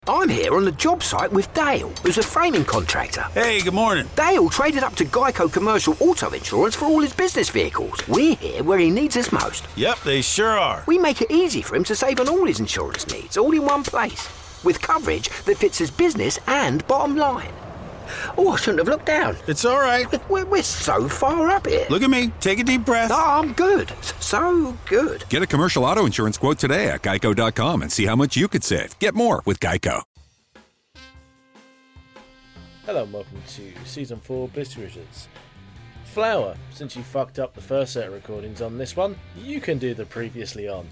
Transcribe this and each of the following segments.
I'm here on the job site with Dale, who's a framing contractor. Hey, good morning. Dale traded up to Geico Commercial Auto Insurance for all his business vehicles. We're here where he needs us most. Yep, they sure are. We make it easy for him to save on all his insurance needs, all in one place, with coverage that fits his business and bottom line. Oh, I shouldn't have looked down. It's all right. We're so far up here. Look at me. Take a deep breath. Oh, I'm good. So good. Get a commercial auto insurance quote today at geico.com and see how much you could save. Get more with Geico. Hello and welcome to Season 4 Blister Wizards. Flower, since you fucked up the first set of recordings on this one, you can do the previously on.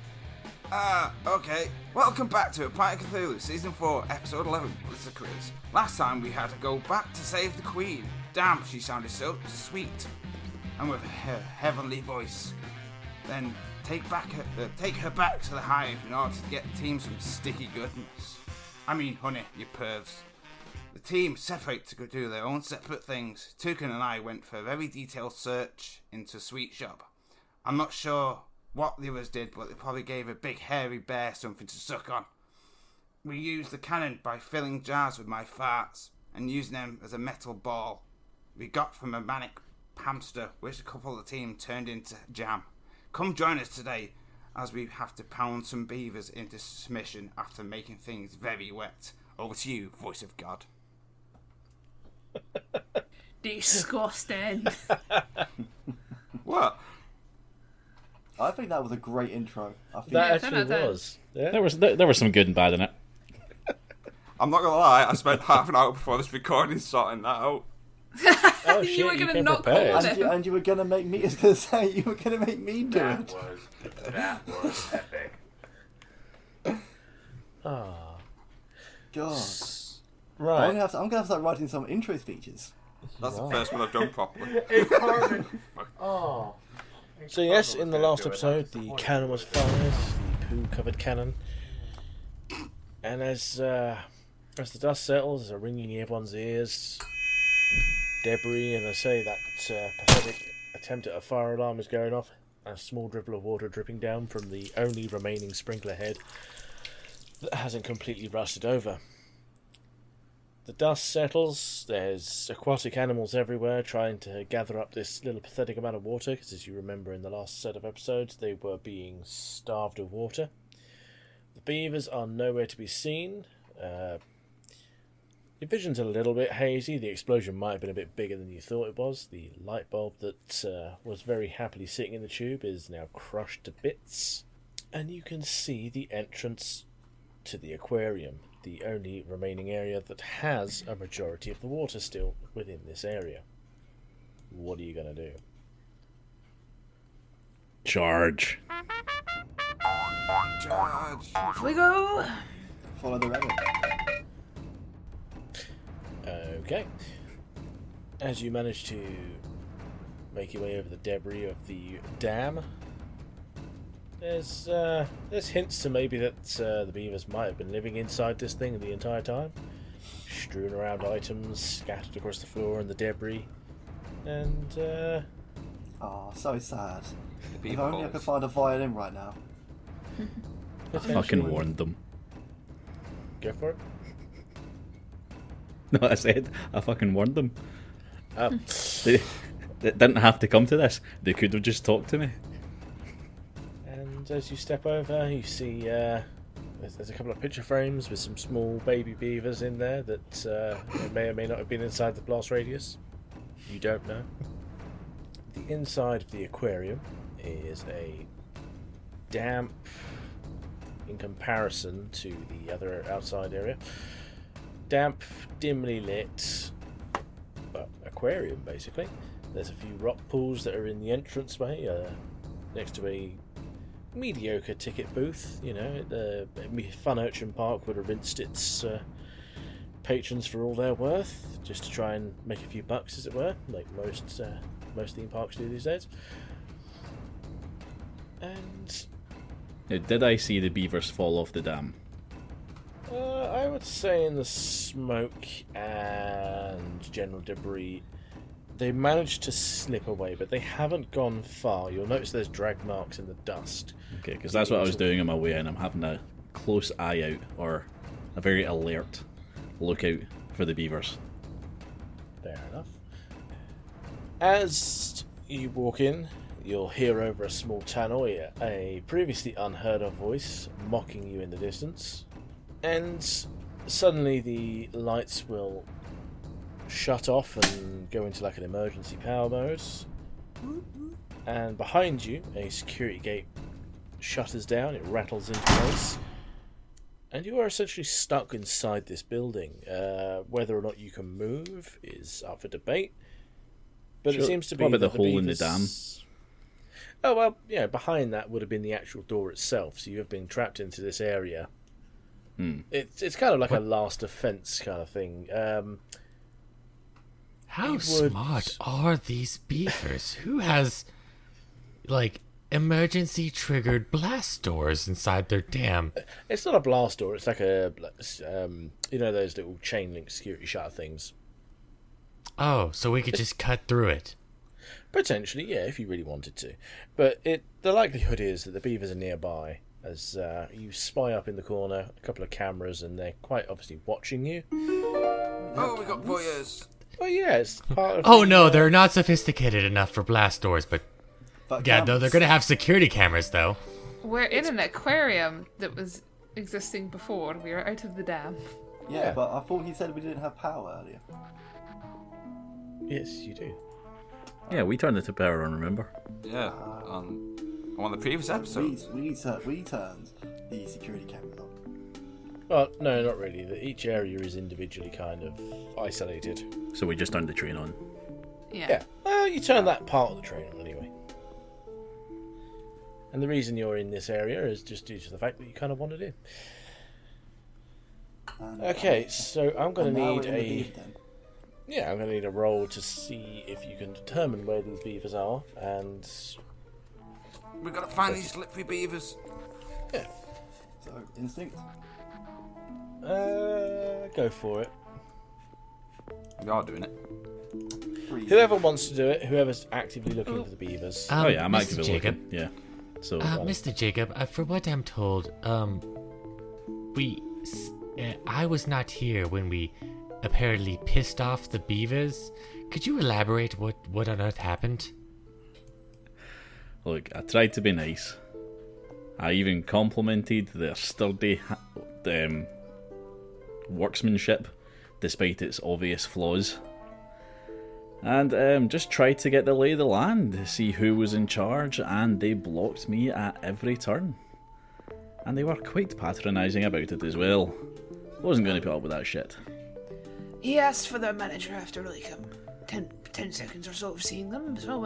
Okay. Welcome back to A Planet of Cthulhu, Season 4, Episode 11, Blister Quiz. Last time we had to go back to save the Queen. Damn, she sounded so sweet. And with her heavenly voice. Then take her back to the hive in order to get the team some sticky goodness. I mean, honey, you pervs. The team separate to go do their own separate things. Toucan and I went for a very detailed search into Sweet Shop. I'm not sure what the others did, but they probably gave a big hairy bear something to suck on. We used the cannon by filling jars with my farts and using them as a metal ball we got from a manic hamster, which a couple of the team turned into jam. Come join us today as we have to pound some beavers into submission after making things very wet. Over to you, voice of God. Disgusting. What? I think that was a great intro. That actually was. Yeah. There was some good and bad in it. I'm not gonna lie, I spent half an hour before this recording sorting that out. Oh, shit, You were going to came not prepared. call it. And you were gonna make me. I was gonna say you were gonna make me do it. That was epic. Ah, God. right. I'm gonna have to start writing some intro speeches. That's the first one I've done properly. So yes, in the last episode, the cannon was fired, the poo-covered cannon, and as the dust settles, there's a ringing in everyone's ears, debris, and I say that pathetic attempt at a fire alarm is going off, and a small dribble of water dripping down from the only remaining sprinkler head that hasn't completely rusted over. The dust settles, there's aquatic animals everywhere trying to gather up this little pathetic amount of water, because as you remember in the last set of episodes, they were being starved of water. The beavers are nowhere to be seen. Your vision's a little bit hazy, the explosion might have been a bit bigger than you thought it was. The light bulb that was very happily sitting in the tube is now crushed to bits. And you can see the entrance to the aquarium, the only remaining area that has a majority of the water still within this area. What are you going to do? Charge. Charge. Off we go. Follow the rabbit. Okay. As you manage to make your way over the debris of the dam, there's hints to maybe that the beavers might have been living inside this thing the entire time, strewn around items scattered across the floor and the debris, and Oh, so sad. If beaver only I holes. could find a violin right now. I fucking warned them. Go for it. No, I said I fucking warned them. Oh. They didn't have to come to this. They could have just talked to me. And as you step over, you see there's a couple of picture frames with some small baby beavers in there that may or may not have been inside the blast radius. You don't know. The inside of the aquarium is a damp, in comparison to the other outside area, damp, dimly lit aquarium, basically. There's a few rock pools that are in the entranceway, next to a mediocre ticket booth. You know, the Fun Urchin Park would have rinsed its patrons for all they're worth, just to try and make a few bucks, as it were, like most theme parks do these days. And Now, did I see the beavers fall off the dam? I would say in the smoke and general debris, they managed to slip away, but they haven't gone far. You'll notice there's drag marks in the dust. Okay, because that's what I was doing on my way in. I'm having a close eye out, or a very alert lookout for the beavers. Fair enough. As you walk in, you'll hear over a small tannoy a previously unheard of voice mocking you in the distance. And suddenly the lights will shut off and go into like an emergency power mode. And behind you, a security gate shutters down, it rattles into place. And you are essentially stuck inside this building. Whether or not you can move is up for debate. But Sure. it seems to be What about that the hole in the beavers- Oh, well, yeah, behind that would have been the actual door itself. So you have been trapped into this area. It's kind of like a last defense kind of thing. How would- smart are these beavers? Who has, like, emergency triggered blast doors inside their dam? It's not a blast door. It's like a, you know, those little chain link security shutter things. Oh, so we could just cut through it. Potentially, yeah, if you really wanted to. But the likelihood is that the beavers are nearby, as you spy up in the corner, a couple of cameras, and they're quite obviously watching you. Oh, we got voyeurs. Oh yeah, it's part of. Oh no, they're not sophisticated enough for blast doors, but yeah, though they're gonna have security cameras though. We're in an aquarium that was existing before. We are out of the dam. Yeah, but I thought he said we didn't have power earlier. Yes, you do. Yeah, we turned it to power on, remember? Yeah, on one of the previous episodes. We turned the security cameras on. Well, no, not really. Each area is individually kind of isolated. So we just turned the train on. Yeah. Well, you turn that part of the train on anyway. And the reason you're in this area is just due to the fact that you kind of wanted in. Okay, so I'm going to need I'm going to need a roll to see if you can determine where these beavers are, and We gotta find these slippery beavers. yeah, So, instinct? go for it. We are doing it. Whoever wants to do it, whoever's actively looking for the beavers. Oh yeah, I'm Mr. actively Jacob. looking. Yeah. So Mr. Jacob, for what I'm told, I was not here when we apparently pissed off the beavers. Could you elaborate what on earth happened? look, I tried to be nice. I even complimented their sturdy workmanship, despite its obvious flaws. And just tried to get the lay of the land, to see who was in charge, and they blocked me at every turn. And they were quite patronising about it as well. I wasn't going to put up with that shit. He asked for their manager after like 10 seconds or so of seeing them. So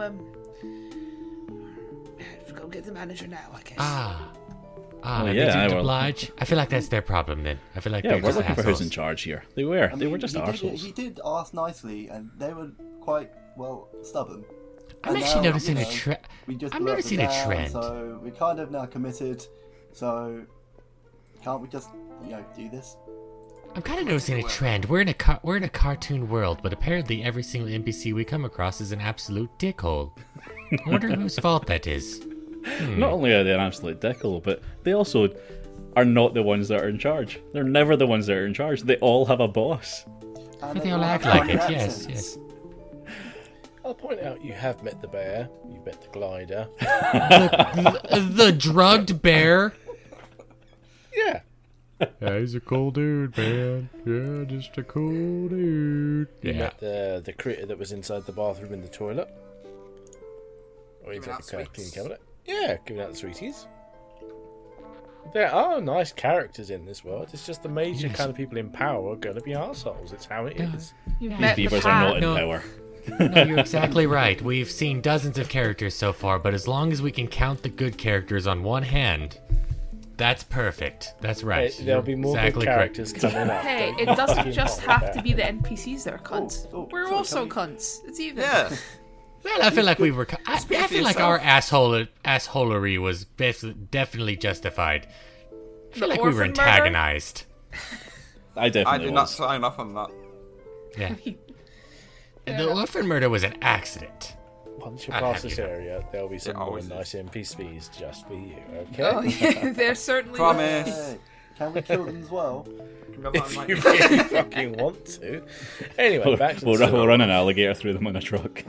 go get the manager now, I guess. Oh, they yeah, didn't well- oblige. I feel like that's their problem then. I feel like Yeah, they're we're just looking for who's assholes. in charge here. They were. I They were mean, just he arseholes. did ask nicely, and they were quite, well, stubborn. I'm And actually now, noticing you a know, trend. we just I'm blew up noticing the a dam, trend. So we're kind of now committed. So can't we just, do this? I'm kind of noticing a trend. We're in a cartoon world, but apparently every single NPC we come across is an absolute dickhole. I wonder whose fault that is. Not only are they an absolute dickhole, but they also are not the ones that are in charge. They're never the ones that are in charge. They all have a boss. And But they all have act like funny it. Yes, accents. yes. I'll point out you have met the bear, you've met the glider. The drugged bear. Yeah. Yeah, he's a cool dude, man. Yeah, just a cool dude. You Yeah. met the critter that was inside the bathroom in the toilet. Or inside out the clean sweets. cabinet. Yeah, giving out the sweeties. There are nice characters in this world. It's just the major Yes. kind of people in power are going to be arseholes. It's how it Yeah. is. You've These met the beavers are not in No. power. No, you're exactly right. We've seen dozens of characters so far, but as long as we can count the good characters on one hand, that's perfect. That's right. Hey, there'll be You're more exactly good correct. characters coming up. Hey, Don't it you doesn't fucking just hold have to back. be the NPCs that are cunts. We're sorry, also can we- cunts. It's even. Yeah. Well, I feel like we were. I Speak for feel like yourself. our assholery was definitely justified. I feel The like we were orphan murder? antagonized. I I definitely did not was. sign off on that. Yeah. The orphan murder was an accident. Once you I'll pass have this you know. area, there'll be some more always is. nice NPCs just for you, okay? Oh, yeah, they're certainly. Promise. Hey, Can we kill them as well? If you really fucking want to. Anyway, back to the story. We'll run an alligator through them on a truck.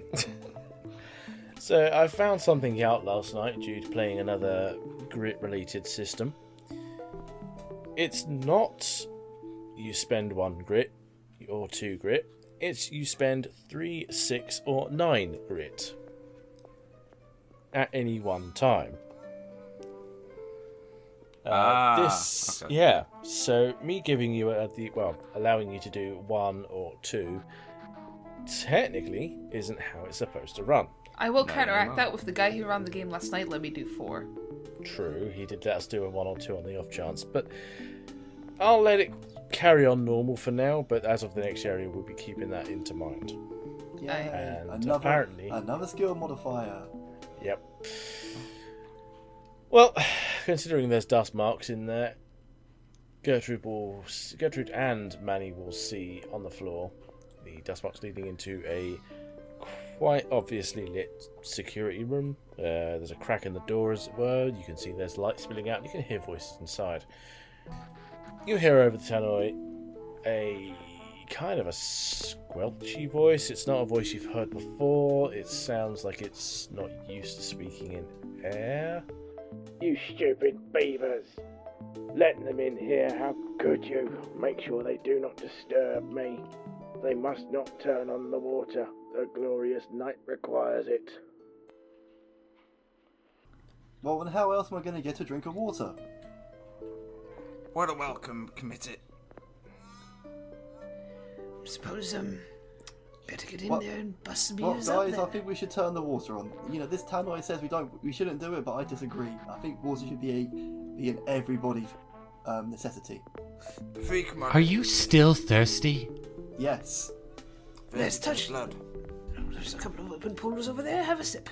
So I found something out last night due to playing another grit-related system. It's not you spend 1 grit or 2 grit. It's you spend 3, 6, or 9 grit at any one time. Okay. Yeah. So me giving you allowing you to do 1 or 2, technically isn't how it's supposed to run. I will counteract that with the guy who ran the game last night let me do 4. True, he did let us do a 1 or 2 on the off chance, but I'll let it carry on normal for now, but as of the next area, we'll be keeping that into mind. Yeah, and apparently... Another skill modifier. Yep. Well, considering there's dust marks in there, Gertrude and Manny will see on the floor the dust marks leading into a quite obviously lit security room. There's a crack in the door, as it were. You can see there's light spilling out. You can hear voices inside. You hear over the tannoy a kind of a squelchy voice. It's not a voice you've heard before. It sounds like it's not used to speaking in air. You stupid beavers! Let them in here, how could you? Make sure they do not disturb me. They must not turn on the water. The glorious night requires it. Well, then how else am I going to get a drink of water? What a welcome, commit it. Suppose, better get in there and bust some beers Well, up guys, there. I think we should turn the water on. You know, this tannoy says we shouldn't do it, but I disagree. I think water should be an everybody's necessity. Free commodity. Are you still thirsty? Yes. Let's touch blood. There's a couple of open pools over there. Have a sip.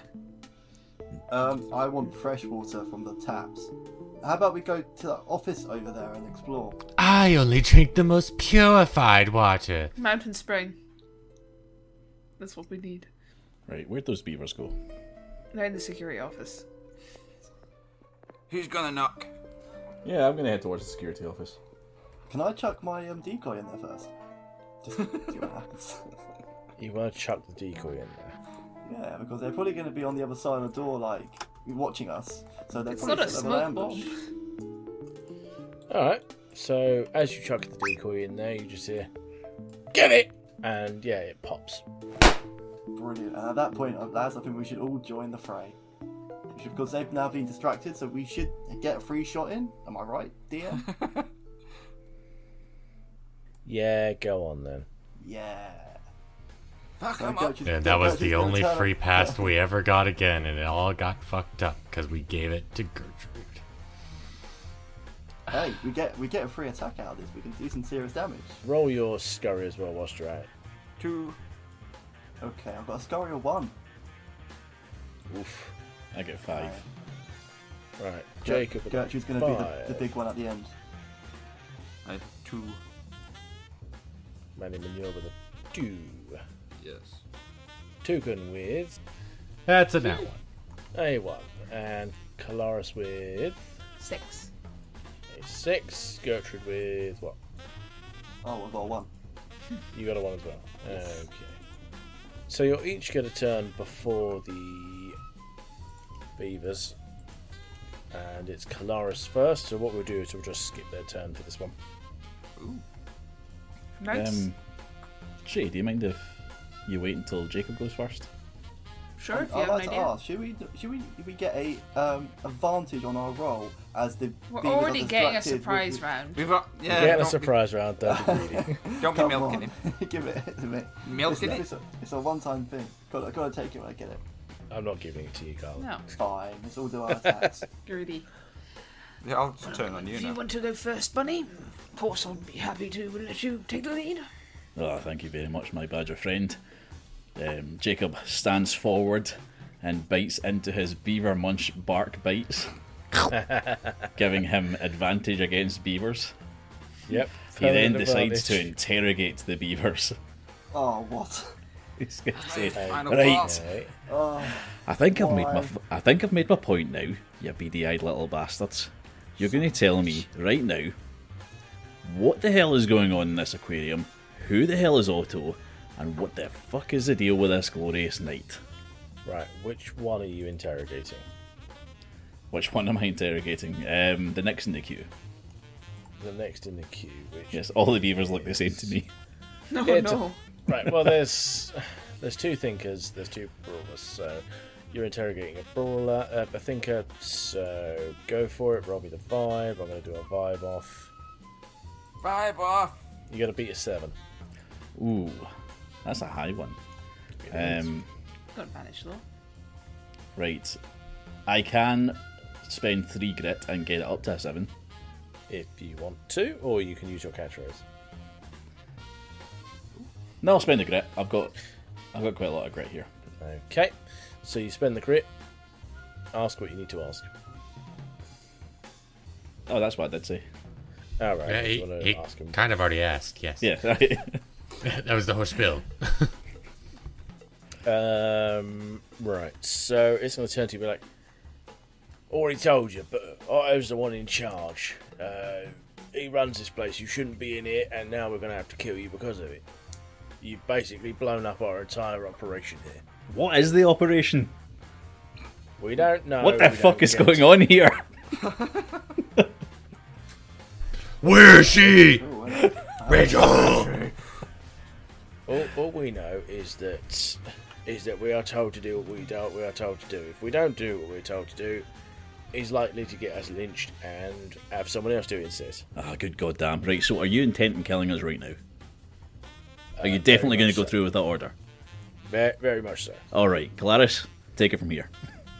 I want fresh water from the taps. How about we go to the office over there and explore? I only drink the most purified water. Mountain Spring. That's what we need. Right, where'd those beavers go? They're in the security office. Who's gonna knock? Yeah, I'm gonna head towards the security office. Can I chuck my decoy in there first? Just see what happens. You want to chuck the decoy in there? Yeah, because they're probably going to be on the other side of the door, like, watching us. So they're It's probably not a set up smoke an ambush. Alright, so as you chuck the decoy in there, you just hear, "Get it!" And yeah, it pops. Brilliant. And at that point, lads, I think we should all join the fray. Because they've now been distracted, so we should get a free shot in. Am I right, dear? Yeah, go on then. Yeah. Fuck 'em up. And that was the only free pass we ever got again, and it all got fucked up because we gave it to Gertrude. Hey, we get a free attack out of this. We can do some serious damage. Roll your scurry as well whilst you're at it. 2. Okay, I've got a scurry of 1. Oof. I get 5. Right, Jacob. Gertrude's going to be the big one at the end. 2. Manny Manure with a 2. Yes. Tukin with That's a now one. a 1. And Calaris with 6. a 6. Gertrude with what? Oh, I've got a 1. You got a 1 as well. Okay. So you'll each get a turn before the beavers. And it's Calaris first, so what we'll do is we'll just skip their turn for this one. Ooh. Nice. Shay, do you mind if you wait until Jacob goes first? Sure, if you I'd have an like to idea. ask, should we get a advantage on our roll as the We're beavers are already getting a distracted surprise with- round. We've got, You're getting a surprise round, don't be greedy. Don't be Come milking on. him. Give it to me. Milking it's a one-time thing. Gotta take it when I get it. I'm not giving it to you, Carl. No. It's fine. Let's all do our attacks. Greedy. Yeah, I'll just turn on you If now. you want to go first, Bunny, of course I'll be happy to let you take the lead. Oh, thank you very much, my badger friend. Jacob stands forward and bites into his beaver munch bark bites, giving him advantage against beavers. Yep. He then decides to interrogate the beavers. Oh, what? He's going to say, Final right, thoughts. Oh, I think I've made my point now, you beady-eyed little bastards. you're going to tell me right now what the hell is going on in this aquarium, who the hell is Otto, and what the fuck is the deal with this glorious night? Right, which one are you interrogating? Which one am I interrogating? The next in the queue. The next in the queue, which... Yes, all the beavers look the same to me. No, Yeah, no. Right, well, there's two thinkers, there's two brawlers, so you're interrogating a brawler, a thinker, so go for it, roll me the vibe. I'm going to do a vibe off. Vibe off. You got to beat a 7. Ooh, that's a high one. Got advantage though. Right, I can spend 3 grit and get it up to a 7. If you want to, or you can use your catchphrase. No, I'll spend the grit. I've got quite a lot of grit here. Okay, so you spend the grit. Ask what you need to ask. Oh, that's what I did say. All right. Yeah, you wanna he ask him? kind of already asked, yes. Yeah. That was the whole spill. Right, so it's going to turn to you and be like, already told you, but Otto's the one in charge. He runs this place, you shouldn't be in it, and now we're going to have to kill you because of it. You've basically blown up our entire operation here. What is the operation? We don't know. What the fuck is going on here? Where is she? Rachel! All we know is that we are told to do what we are told to do. If we don't do what we're told to do, he's likely to get us lynched and have someone else do it instead. Ah, good goddamn. Right, so are you intent on killing us right now? Are you definitely going to go through with that order? Very, very much so. Alright, Galaris, take it from here.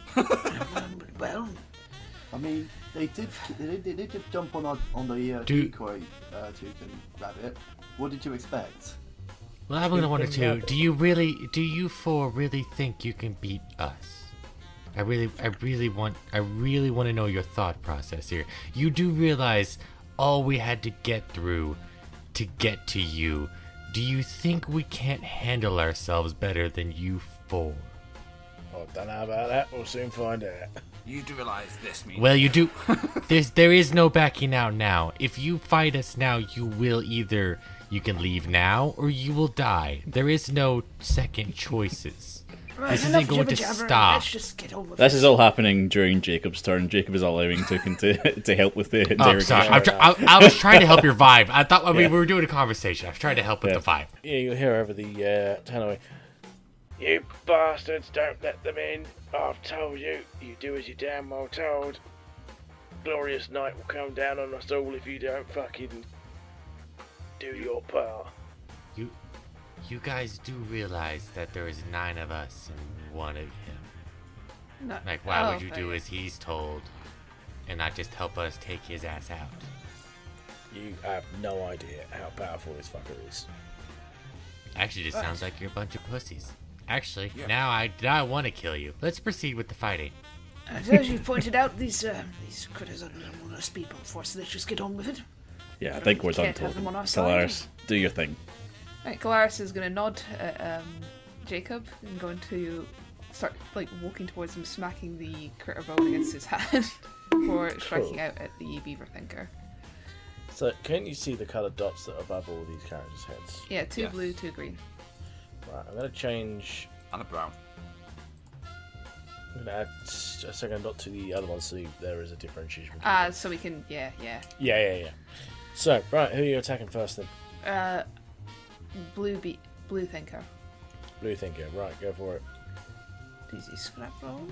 Well, I mean, they did just jump on the decoy toucan rabbit. What did you expect? Well, I'm gonna wonder too. Do you four really think you can beat us? I really want to know your thought process here. You do realize all we had to get through to get to you. Do you think we can't handle ourselves better than you four? I don't know about that. We'll soon find out. You do realise this means... Well, you do. There is no backing out now. If you fight us now, you will either... You can leave now, or you will die. There is no second choices. right, This enough isn't going to jibber-jabber, stop. Let's just get on with This it. is all happening during Jacob's turn. Jacob is allowing Toucan to help with the Oh, I'm interrogation. sorry. I was trying to help your vibe. I thought we were doing a conversation. I was trying to help with the vibe. Yeah, you'll hear over the tannoy. You bastards, don't let them in. I've told you. You do as you're damn well told. Glorious night will come down on us all if you don't fucking do your part. You guys do realize that there is 9 of us and 1 of him. No. Like, why Oh, would you do as he's told and not just help us take his ass out? You have no idea how powerful this fucker is. Actually, this sounds like you're a bunch of pussies. Actually, now I want to kill you. Let's proceed with the fighting. As you pointed out, these critters don't want to speed bump for us, so let's just get on with it. Yeah, I think we're done Can't have talking. them on our side. Galaris, do your thing. Right, Galaris is going to nod at Jacob and going to start walking towards him, smacking the critter bone against his hand before striking out at the beaver thinker. So, can you see the coloured dots that are above all these characters' heads? Yeah, 2 blue, 2 green. Right, I'm going to change... And a brown. I'm going to add a second dot to the other one so there is a differentiation. between So we can, yeah. Yeah. So, right, who are you attacking first then? Blue thinker. Blue thinker, right, go for it. Easy scrap roll.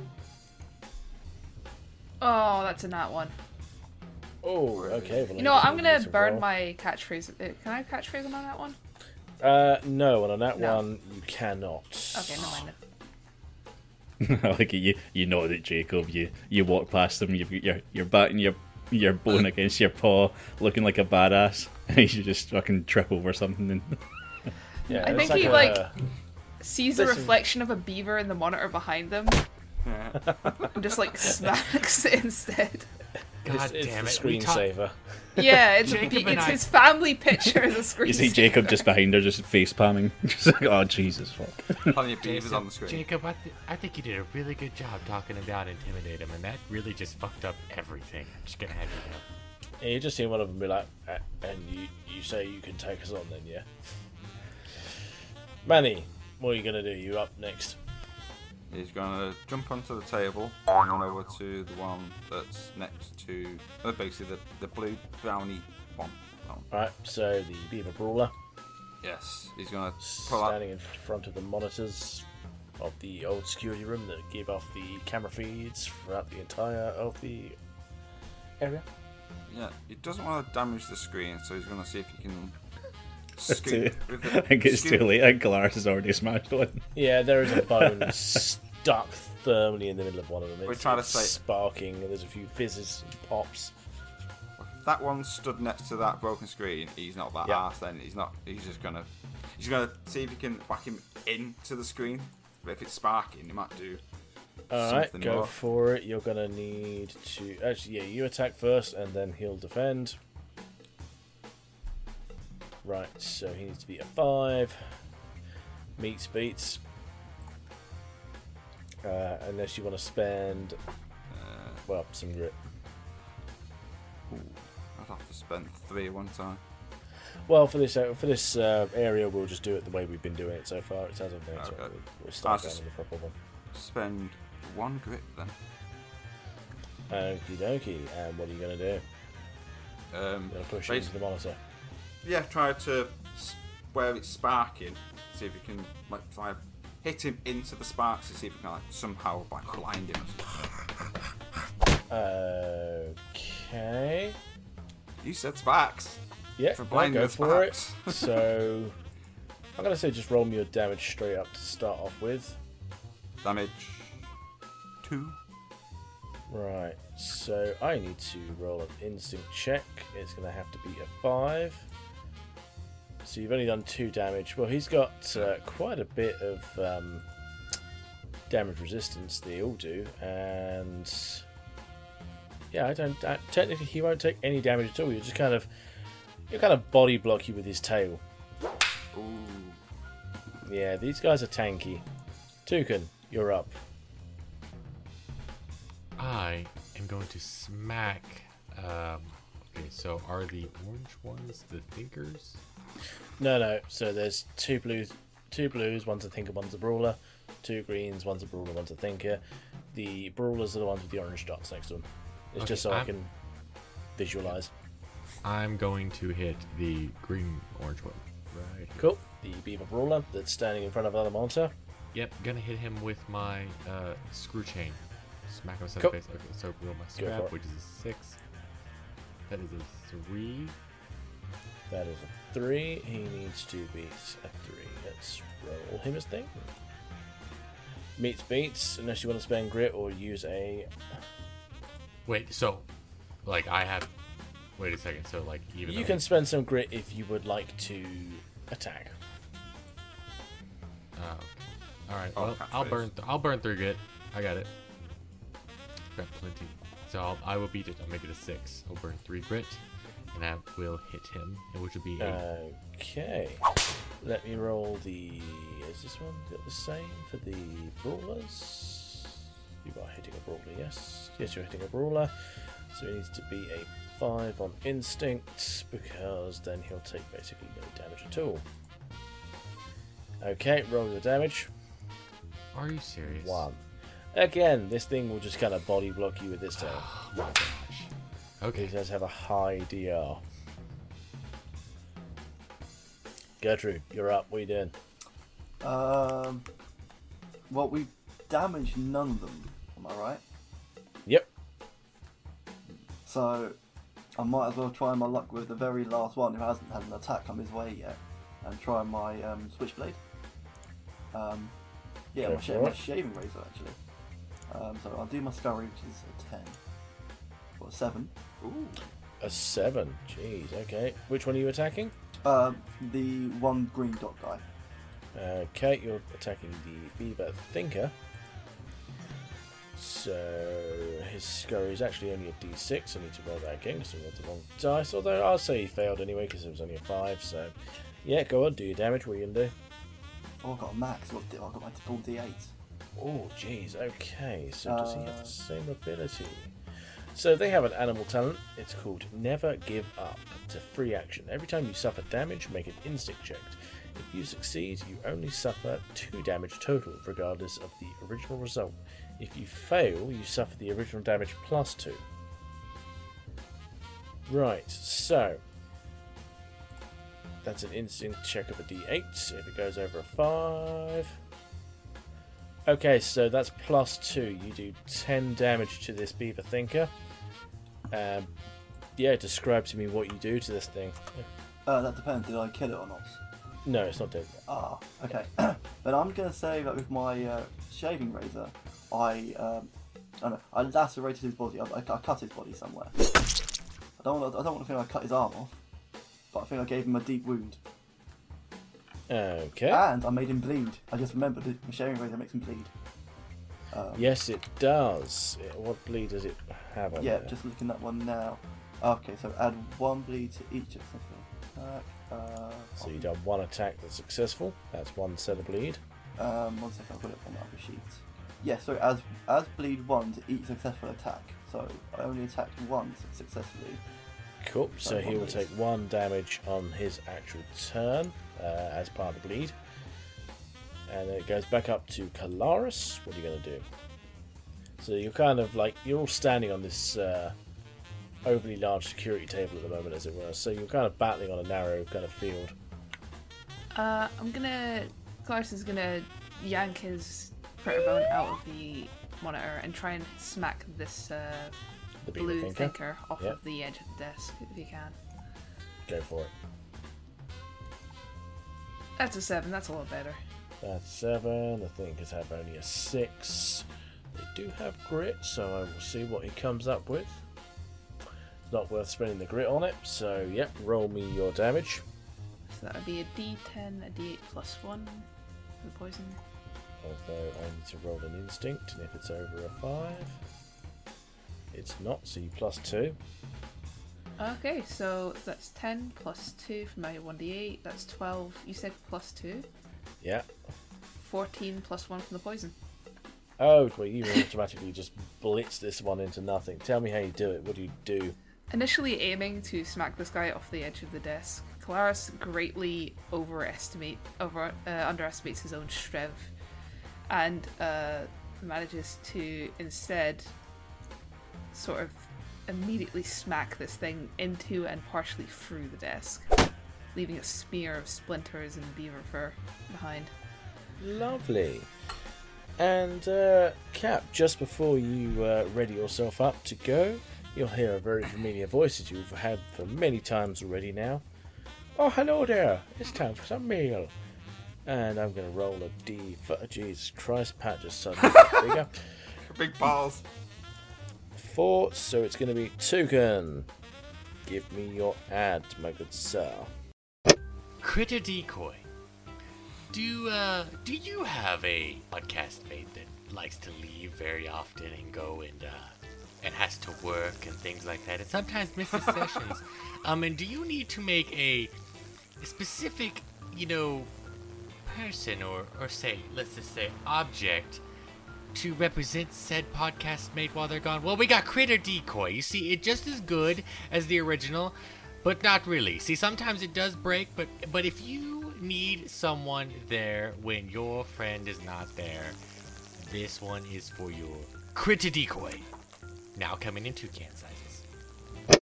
Oh, that's a nat 1. Oh, okay. Well, You know what, I'm gonna gonna burn my catchphrase. Can I catchphrase on that one? No, and on that No. one, you cannot. Okay, no mind. I like it. You nod at Jacob. You walk past him. You're batting your bone against your paw, looking like a badass, and you just fucking trip over something. And Yeah, I it's think he a- sees the Listen. reflection of a beaver in the monitor behind them, and just smacks it instead. God it's damn the it! We screensaver. Yeah, it's, Jacob and it's I- his family picture as a screen. You see Jacob just behind her, just face palming. Just like, oh Jesus, fuck. Plenty of beavers on the screen. Jacob, I think you did a really good job talking him down, intimidate him, and that really just fucked up everything. I'm just gonna have you know. And you just hear one of them be like, and you say you can take us on then, yeah? Manny, what are you going to do? You up next. He's going to jump onto the table and run over to the one that's next to, basically the blue brownie one. Right, so the Beaver Brawler. Yes, he's going to pull out. Standing in front of the monitors of the old security room that give off the camera feeds throughout the entire of the area. Yeah, he doesn't want to damage the screen, so he's going to see if he can scoot with the, I think it's too late. I think Galaris has already smashed one. Yeah, there is a bone stuck thermally in the middle of one of them. We're trying to it's say sparking, and there's a few fizzes and pops. If that one stood next to that broken screen, he's not that arse then. He's not. He's gonna see if he can whack him into the screen. But if it's sparking, he might do. Alright, something go more. for it. You're gonna need to. Actually, yeah, you attack first, and then he'll defend. Right, so he needs to be a 5. Meets beats. Unless you want to spend. Well, some grit. I'd have to spend 3 at one time. Well, for this area, we'll just do it the way we've been doing it so far. It sounds like Okay. we'll start I'll down on the proper one. Spend 1 grit then. Okie dokie. And what are you going to do? You're going to push it into the monitor. Yeah, try to where it's sparking. See if you can try hit him into the sparks to see if you can somehow blind him. Okay. You said sparks. Yeah, For go blinding the for it. sparks. So, I'm going to say just roll me your damage straight up to start off with. Damage 2. Right, so I need to roll an instinct check. It's going to have to be a 5. So you've only done 2 damage. Well, he's got quite a bit of damage resistance. They all do, and yeah, technically, he won't take any damage at all. You kind of body block you with his tail. Ooh. Yeah, these guys are tanky. Toucan, you're up. I am going to smack. Okay, so are the orange ones the thinkers? No. So there's two blues. One's a thinker, one's a brawler. 2 greens, one's a brawler, one's a thinker. The brawlers are the ones with the orange dots next to them. It's just so I can visualize. I'm going to hit the green orange one. Right. Cool. The beaver brawler that's standing in front of another monitor. Yep, gonna hit him with my screw chain. Smack him in the face. Okay, so roll my Go for scrap, it. which is a 6. That is a 3. That is a 3. He needs to beat a 3. Let's roll him his thing. Meets beats, unless you want to spend grit or use a. Wait, so, like, I have. Wait a second. So, like, even You though can spend some grit if you would like to attack. Oh, okay. All right. Well, I'll burn 3 grit. I got it. Got plenty. So I will beat it. I'll make it a 6. I'll burn 3 grit, and that will hit him, which would be a. Okay. Let me roll the. Is this one got the same for the brawlers? You are hitting a brawler, yes. Yes, you're hitting a brawler. So it needs to be a 5 on instinct, because then he'll take basically no damage at all. Okay, roll your damage. Are you serious? 1. Again, this thing will just kind of body block you with this tail. Oh my gosh. Okay. He does have a high DR. Gertrude, you're up. What are you doing? Well, we damaged none of them. Am I right? Yep. So I might as well try my luck with the very last one who hasn't had an attack come his way yet, and try my switchblade. Yeah, Go my for it. shaving razor actually. So I'll do my scurry, which is a 10. Or a 7. Ooh. A 7. Jeez, okay. Which one are you attacking? The one green dot guy. Okay, you're attacking the Beaver Thinker. So his scurry is actually only a d6. I need to roll that again because we got the wrong dice. Although I'll say he failed anyway because it was only a 5. So yeah, go on, do your damage. What are you gonna do? Oh, I've got a max. I've got my full d8. Oh, jeez. Okay. So does he have the same ability? So they have an animal talent. It's called Never Give Up. It's a free action. Every time you suffer damage, make an instinct check. If you succeed, you only suffer 2 damage total, regardless of the original result. If you fail, you suffer the original damage plus 2. Right, so that's an instinct check of a d8. If it goes over a 5. Okay, so that's plus 2. You do 10 damage to this beaver thinker. Yeah, describe to me what you do to this thing. That depends. Did I kill it or not? No, it's not dead yet. Ah, okay. But I'm going to say that with my shaving razor, I lacerated his body. I cut his body somewhere. I don't want to think I cut his arm off, but I think I gave him a deep wound. Okay. And I made him bleed. I just remembered the shaving razor makes him bleed. Yes, it does. What bleed does it have on there? Just looking at one now. Okay, so add 1 bleed to each successful attack. So you've done 1 attack that's successful. That's 1 set of bleed. 1 second, I'll put it on the other sheet. Yes, so as bleed 1 to each successful attack. So I only attacked once successfully. Cool. So he will take 1 damage on his actual turn as part of the bleed. And then it goes back up to Kalaris. What are you going to do? So you're kind of like, you're all standing on this overly large security table at the moment, as it were. So you're kind of battling on a narrow kind of field. Kalaris is gonna yank his critter bone out of the monitor and try and smack this The blue thinker off of the edge of the desk if he can. Go for it. That's a 7. That's a lot better. That's 7. The thinkers have only a 6. They do have grit, so I will see what he comes up with. It's not worth spending the grit on it, so yep, roll me your damage. So that would be a d10, a d8 plus 1 for the poison. Although I need to roll an instinct, and if it's over a 5, it's not, so you plus 2. Okay, so that's 10 plus 2 from my 1d8. That's 12. You said plus 2? Yeah. 14 plus 1 from the poison. Oh, well, you automatically just blitz this one into nothing. Tell me how you do it. What do you do? Initially aiming to smack this guy off the edge of the desk, Kalaris greatly underestimates his own strength and manages to instead sort of immediately smack this thing into and partially through the desk, leaving a smear of splinters and beaver fur behind. Lovely. And Cap, just before you ready yourself up to go, you'll hear a very familiar voice that you've had for many times already now. Oh, hello there. It's time for some meal. And I'm going to roll a D for... Jesus Christ, Pat just suddenly got bigger. Big balls. 4, so it's going to be Toucan. Give me your ad, my good sir. Critter Decoy. Do you have a podcast mate that likes to leave very often and go and has to work and things like that, and sometimes misses sessions? And do you need to make a specific, person or say, let's just say, object to represent said podcast mate while they're gone? Well, we got Critter Decoy. You see, it's just as good as the original, but not really. See, sometimes it does break, but if you need someone there when your friend is not there, this one is for your Critter Decoy. Now coming in 2 can sizes.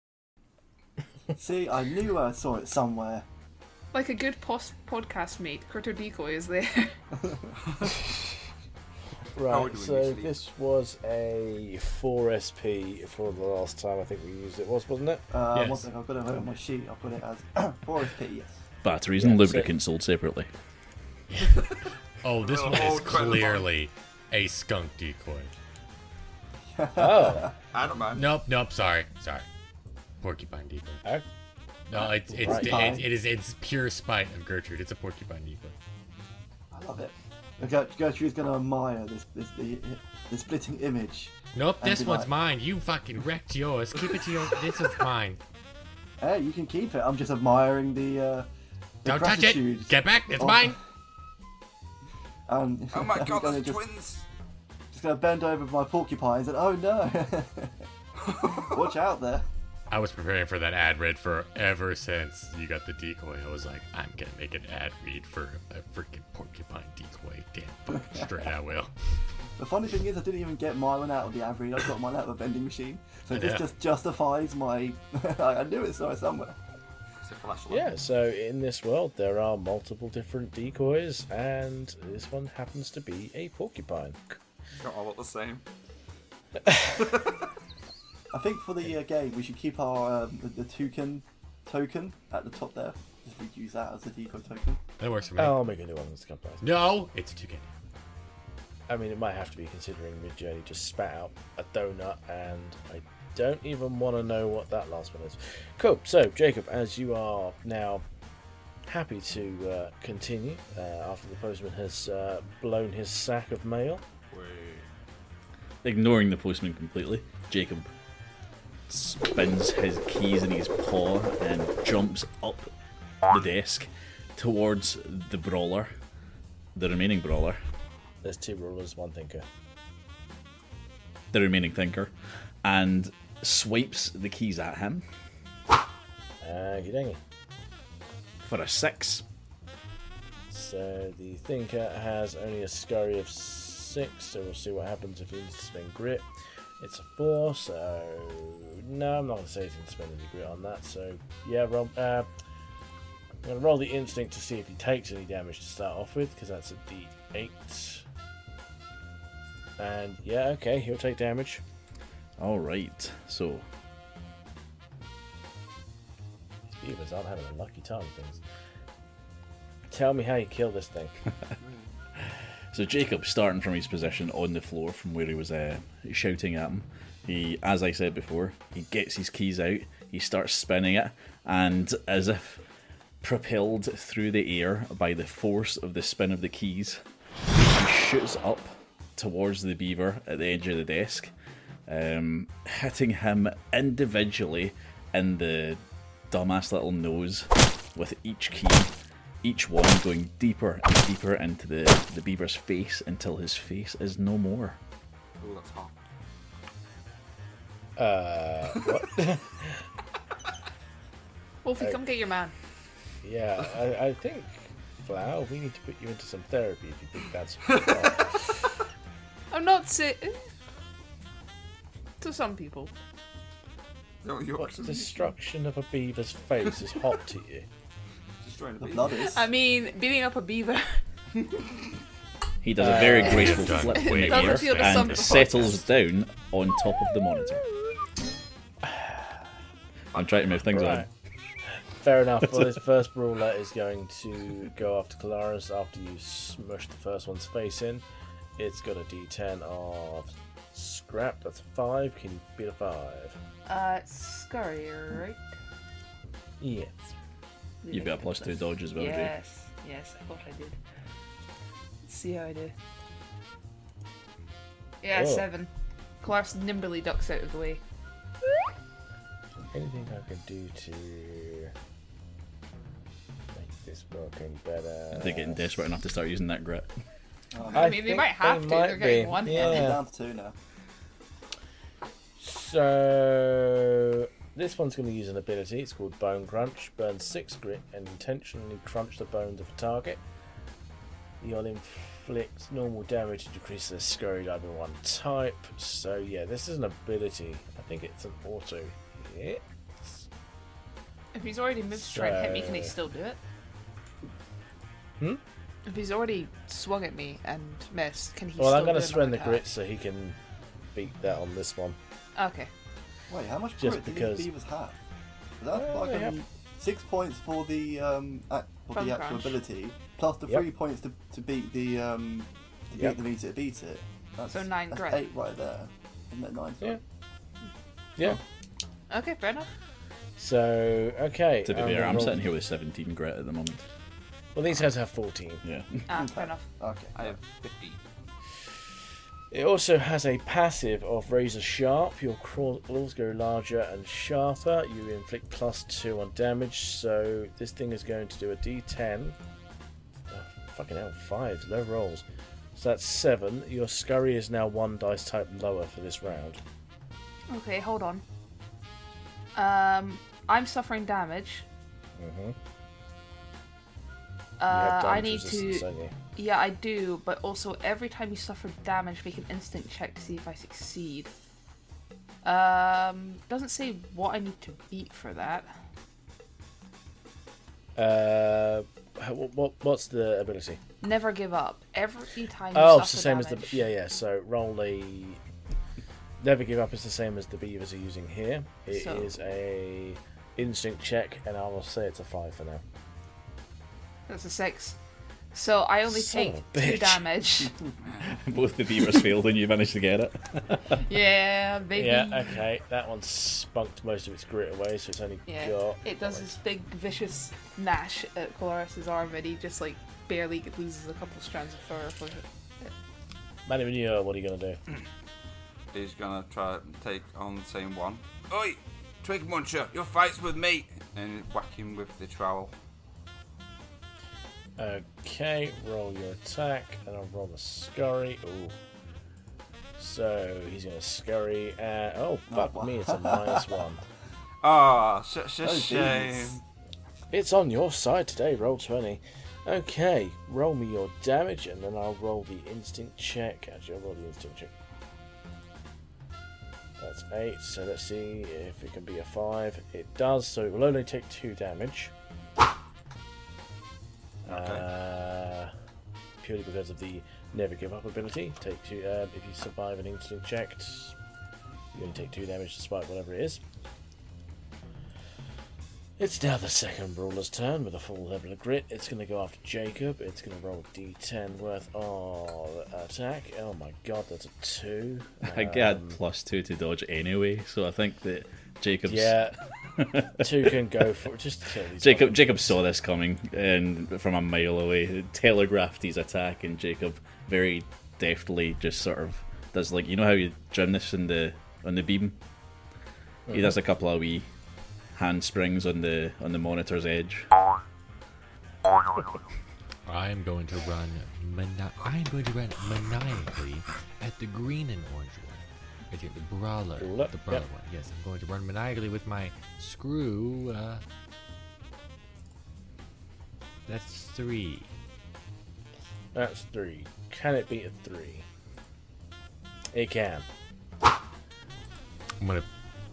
See, I knew I saw it somewhere. Like a good podcast mate, Critter Decoy is there. Right, so this was a 4 SP for the last time I think we used it, wasn't it? Yes. One second, I've got it on my sheet. I've got it as 4 SP, yes. Batteries and lubricants sold separately. Oh, this one is clearly a skunk decoy. Oh. I don't mind. Nope, sorry. Porcupine decoy. Oh. No, it's pure spite of Gertrude. It's a porcupine decoy. I love it. Gertrude's gonna admire the splitting image. Nope, and this be one's like, mine. You fucking wrecked yours. Keep it to your. This is mine. Hey, you can keep it. I'm just admiring the Don't touch gratitude. it. Get back. It's of- mine. Oh my I'm god, gonna those just, twins! Just gonna bend over my porcupines and oh no! Watch out there. I was preparing for that ad read for ever since you got the decoy. I was like, I'm gonna make an ad read for a freaking porcupine decoy. Damn fucking straight I will. The funny thing is, I didn't even get my one out of the ad read. I got mine out of a vending machine, so this Yeah. just justifies my. I knew it somewhere. It's a flashlight. Yeah, so in this world there are multiple different decoys, and this one happens to be a porcupine. Not all look the same. I think for the game, we should keep our the toucan token at the top there. Just use that as a decoy token. That works for me. I'll make a new one that's compared. No, it's a toucan. I mean, it might have to be considering Midjourney just spat out a donut, and I don't even want to know what that last one is. Cool. So, Jacob, as you are now happy to continue after the postman has blown his sack of mail. Ignoring the postman completely, Jacob spins his keys in his paw and jumps up the desk towards the brawler, the remaining brawler, There's two rulers, one thinker. the remaining thinker, and swipes the keys at him Dangy. for a 6. So the thinker has only a scurry of 6, so we'll see what happens if he needs to spend grit. It's a 4, so no, I'm not going to say he's going to spend any grit on that. So yeah, I'm going to roll the instinct to see if he takes any damage to start off with, because that's a D8. And yeah, okay, he'll take damage. Alright, so Beavers aren't having a lucky time with things. Tell me how you kill this thing. So Jacob, starting from his position on the floor from where he was shouting at him, he, as I said before, he gets his keys out, he starts spinning it, and as if propelled through the air by the force of the spin of the keys, he shoots up towards the beaver at the edge of the desk, hitting him individually in the dumbass little nose with each key. Each one going deeper and deeper into the beaver's face until his face is no more. Ooh, that's hot. What? Wolfie, come get your man. Yeah, I think, Flower, we need to put you into some therapy if you think that's... I'm not saying... To some people. No, you're What destruction of a beaver's face is hot to you? Destroying The blood is. I mean, beating up a beaver. He does a very graceful done. flip in Way the doesn't air feel to some and people. settles down on top of the monitor. I'm trying to move things Right. on. Fair enough. Well, this first brawler is going to go after Calaris after you smush the first one's face in. It's got a D10 of scrap. That's a 5. Can you beat a 5? Scurry, right? Yes. You've got a +2 dodge as well, Jake. Yes, yes, I thought I did. Let's see how I do. Yeah, Oh. 7. Clark nimbly ducks out of the way. Anything I can do to make this working better? They're getting desperate enough to start using that grit. I mean, they think might have to. They're getting one hit. I'm Yeah. down to 2 now. So this one's going to use an ability. It's called Bone Crunch. Burn 6 grit and intentionally crunch the bones of a target. You'll inflict normal damage to decrease the scurry die by 1 type. So yeah, this is an ability. I think it's an auto hit. If he's already moved to try and hit me, can he still do it? Hmm? If he's already swung at me and missed, can he Well, still I'm going to do spend the another grit attack? so he can beat that on this one. Okay. Wait, how much Just grit do because- these beavers have? Is that like they have- 6 points for the Bone actual crunch. ability, plus the Yep. 3 points to beat the Yep. the meter to beat it. That's, So 9 that's grit. 8 right there. Isn't it 9? Yeah. Yeah. Okay, fair enough. So, okay. To be I'm fair, gonna I'm roll- sitting here with 17 grit at the moment. Well, these guys have 14. Yeah. Fair enough. Okay. I have 15. It also has a passive of Razor Sharp. Your claws go larger and sharper. You inflict +2 on damage, so this thing is going to do a D10. Fucking hell, 5, low rolls. So that's 7. Your scurry is now 1 dice type lower for this round. Okay, hold on. I'm suffering damage. Mm-hmm. I need to. Don't you? Yeah, I do, but also every time you suffer damage, make an instinct check to see if I succeed. Doesn't say what I need to beat for that. What's the ability? Never give up. Every time you Oh, suffer it's the same damage. as the yeah. So roll a. Never give up is the same as the beavers are using here. It is a instinct check, and I will say it's a 5 for now. That's a 6. So I only Son take of a 2 bitch. damage. Both the beavers failed and you managed to get it. Yeah, baby. Yeah, okay. That one spunked most of its grit away, so it's only got. It does this big vicious gnash at Colaris's arm, and he just like barely loses a couple strands of fur for it. Manny Manure, what are you gonna do? He's gonna try to take on the same one. Oi! Twig Muncher, your fight's with me! And whack him with the trowel. Okay, roll your attack, and I'll roll the scurry. Ooh. So he's gonna scurry at. Oh, fuck me, it's a -1. Ah, such a shame. It's on your side today, roll 20. Okay, roll me your damage, and then I'll roll the instinct check. Actually, I'll roll the instinct check. That's 8, so let's see if it can be a 5. It does, so it will only take 2 damage. Okay. Purely because of the never give up ability. Take 2. If you survive an instinct check, you only take 2 damage despite whatever it is. It's now the second brawler's turn with a full level of grit. It's going to go after Jacob. It's going to roll a D10 worth of attack. Oh my god, that's a 2. I had +2 to dodge anyway, so I think that Jacob's. Yeah, 2 can go for it. Just kill these. Jacob saw this coming and from a mile away, telegraphed his attack, and Jacob very deftly just sort of does like, you know how you trim this on the beam. He does a couple of wee hand springs on the monitor's edge. I'm going to run maniacally at the green and orange one. Right here, the brawler. The brawler one. Yes, I'm going to run maniacally with my screw. That's 3. That's 3. Can it beat a 3? It can. I'm gonna.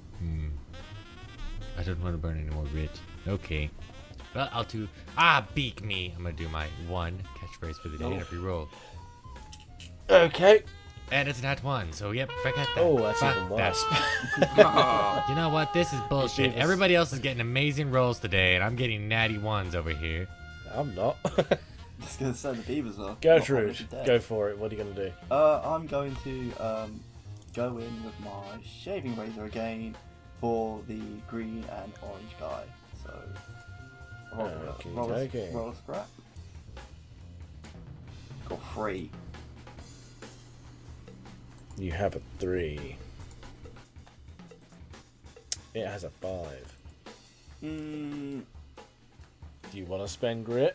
I don't want to burn any more grit. Okay. Well, I'll do. Beak me! I'm gonna do my 1 catchphrase for the day in every roll. Okay. And it's not 1, so yep, forget that. Oh, that's Fuck even that. worse. You know what? This is bullshit. Everybody else is getting amazing rolls today, and I'm getting natty 1s over here. I'm not. I was going to say the beavers are. Gertrude, go for it. What are you going to do? I'm going to go in with my shaving razor again for the green and orange guy. So roll a scrap. Got 3. You have a 3. It has a 5. Do you want to spend grit?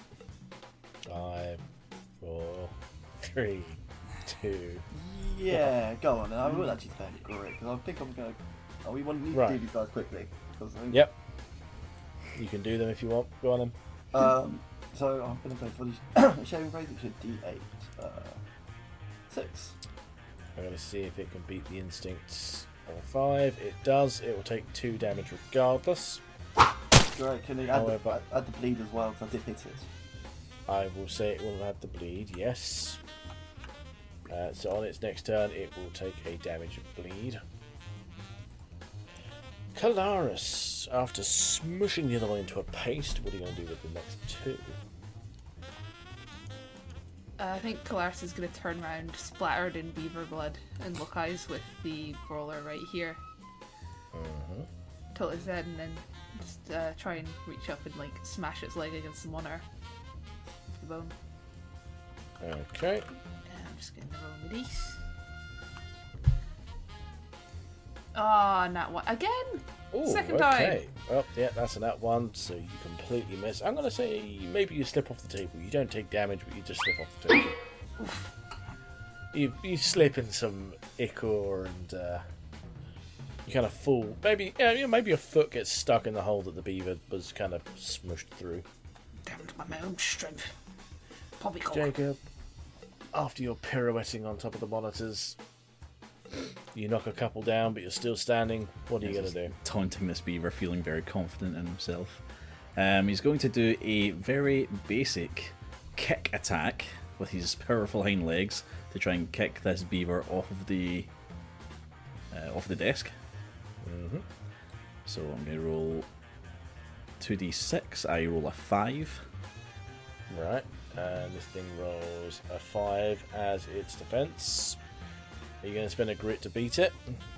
5, 4, 3, 2. Yeah, go on. I will actually spend grit because I think I'm going to. Oh, we need to do these guys quickly. Yep. You can do them if you want. Go on them. So I'm going to go for the shaving razor, which is D8. 6. I'm going to see if it can beat the instincts on a 5. It does. It will take 2 damage regardless. Great. Can you add the bleed as well? Because I did hit it. I will say it will add the bleed, yes. So on its next turn, it will take a damage of bleed. Colaris, after smushing the other one into a paste, what are you going to do with the next 2? I think Colaris is going to turn around, splattered in beaver blood, and lock eyes with the brawler right here. Tilt his head and then just try and reach up and like smash its leg against the monitor. bone. Okay. I'm just gonna roll with these. Ah, not one again. Ooh, Second time. Okay. Oh, yeah, that's a nat 1, so you completely miss. I'm gonna say maybe you slip off the table. You don't take damage, but you just slip off the table. You slip in some ichor and you kind of fall. Maybe maybe your foot gets stuck in the hole that the beaver was kind of smushed through. Down to my own strength. Poppycock. Jacob, after you're pirouetting on top of the monitors, you knock a couple down, but you're still standing. What are you going to do? Taunting this beaver, feeling very confident in himself. He's going to do a very basic kick attack with his powerful hind legs to try and kick this beaver off of the desk. Mm-hmm. So I'm going to roll 2d6. I roll a 5. Right, and this thing rolls a 5 as its defense. Are you going to spend a grit to beat it?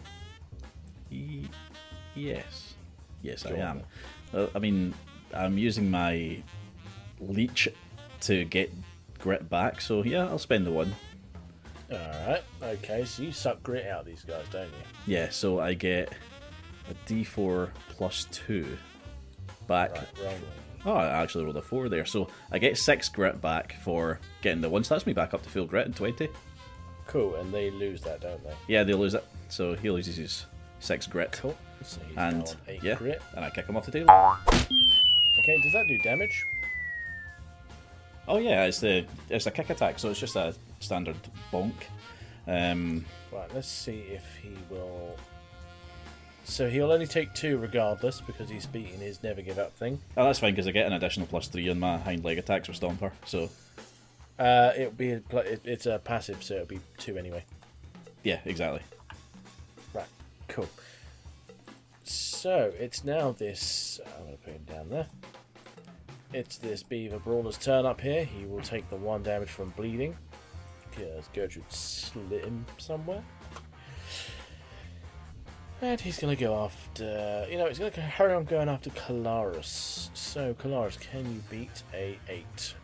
Yes. Yes, Go I on am. I mean, I'm using my leech to get grit back, so yeah, I'll spend the 1. Alright, okay, so you suck grit out of these guys, don't you? Yeah, so I get a d4 plus 2 back. Right, wrong. Oh, I actually rolled a 4 there, so I get 6 grit back for getting the 1, so that's me back up to full grit in 20. Cool, and they lose that, don't they? Yeah, they lose it, so he loses his 6 grit. Cool. So he's And now on 8 yeah, grit. and I kick him off the table. Okay, does that do damage? Oh yeah, it's a kick attack, so it's just a standard bonk. Right, let's see if he will... So he'll only take 2 regardless, because he's beating his never give up thing. Oh, that's fine, because I get an additional plus 3 on my hind leg attacks with Stomper, so... It'll be it's a passive, so it'll be 2 anyway. Yeah, exactly. Right, cool. So, it's now this... I'm going to put him down there. It's this Beaver Brawler's turn up here. He will take the 1 damage from bleeding, because Gertrude slit him somewhere. And he's going to go after... he's going to carry on going after Kalaris. So, Kalaris, can you beat a 8?